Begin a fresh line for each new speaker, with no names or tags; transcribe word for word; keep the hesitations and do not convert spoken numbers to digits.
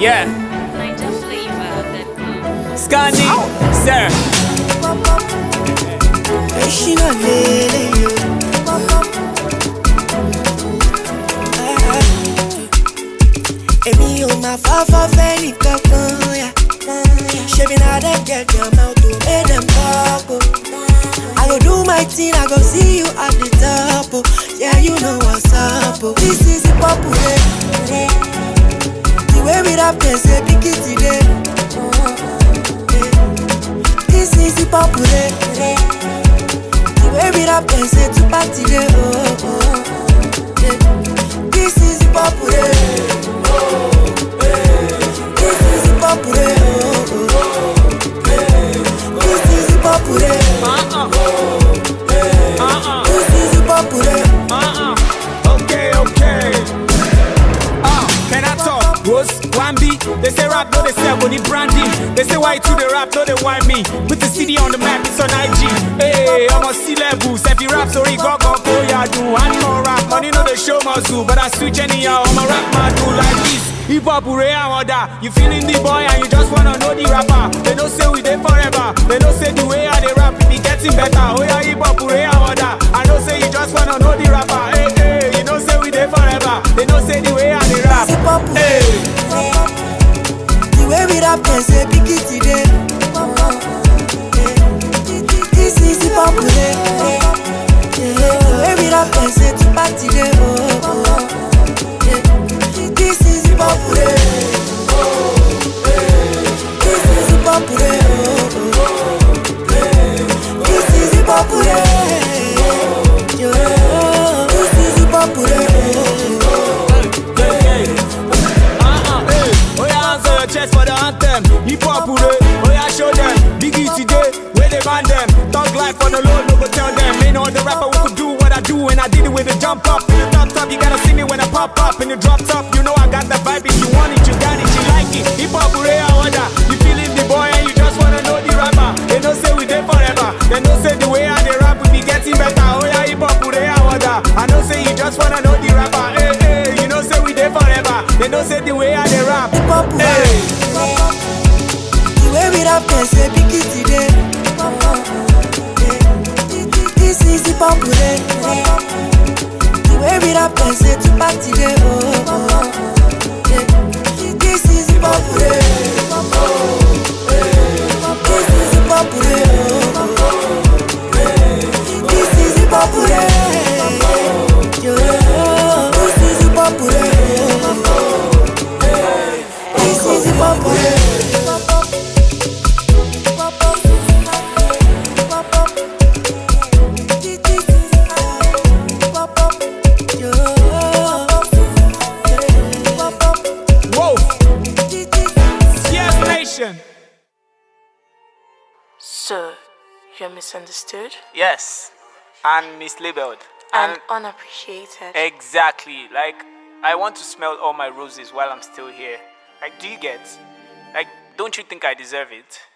Yeah.
Niger flavor that comes.
Scandi, sir.
Emi o ma fa fa fe ni kankan ya. Shebi na dem get their mouth to make them talk. Oh. I go do my thing, I go see you at the top. Oh. Yeah, you know what's up. Oh. This is the popular. The way we rap, they say pick it today. This is the popular. The way we rap, they say to party today. Oh, oh. Yeah. This is the popular. This is the popular. This is the popular.
Uh-uh. Uh-uh.
This is the popular.
Uh-uh. Okay, okay. Uh, can I talk? Rose, one B. They say rap, no, they say I need branding. They say why to the rap, no, they want me. Put the C D on the map, it's on I G. Hey, I'm on C-level. Sefi rap, sorry, go, go, go, yeah, do. And more rap, money, no, they show my zoo. But I switch anyhow, I'm a rap man, do like this. Hip hop, hooray, and order. You feeling the boy and you just wanna know the rapper. They don't say we there forever. They don't say the way I they rap, it be getting better. Oh yeah, hip hop, hooray, and order. I don't say you just wanna know the rapper. Hey, hey, you don't say we there forever. They don't say the way I they rap. Hey.
The way we rap, they say pick it today. This is the popular. The way we rap, they say to party today. Oh, oh. This is the popular. This is the popular. This is the popular. This is the popular.
Uh-uh, hey. Oh yeah, answer your chest for the anthem. Hip hop, hooray. Oh yeah, show them. Biggie today, where they ban them. Talk life on the load, no go tell them. Ain't no other rapper who could do what I do, and I did it with a jump up. In the top top, you gotta see me when I pop up. In the drop top, you know I got the vibe. If you want it, you got it, you like it. Hip hop, hooray, I order. You feeling the boy and you just wanna know the rapper. They don't say we there forever. They don't say the way I they rap we be getting better. Oh yeah, hip hop, hooray, I order. I don't say you just wanna know the rapper. Hey, hey, you don't say we there forever. They don't say the way I they rap. Hey.
The way we rap, they say pick it today. This is the popular. The way we rap, they say to party today. Oh, oh. This is the popular. This is the popular. This is the popular. This is the popular. This is the popular.
So, you're misunderstood?
Yes, and mislabeled.
And, and unappreciated.
Exactly. Like, I want to smell all my roses while I'm still here. Like, do you get? Like, don't you think I deserve it?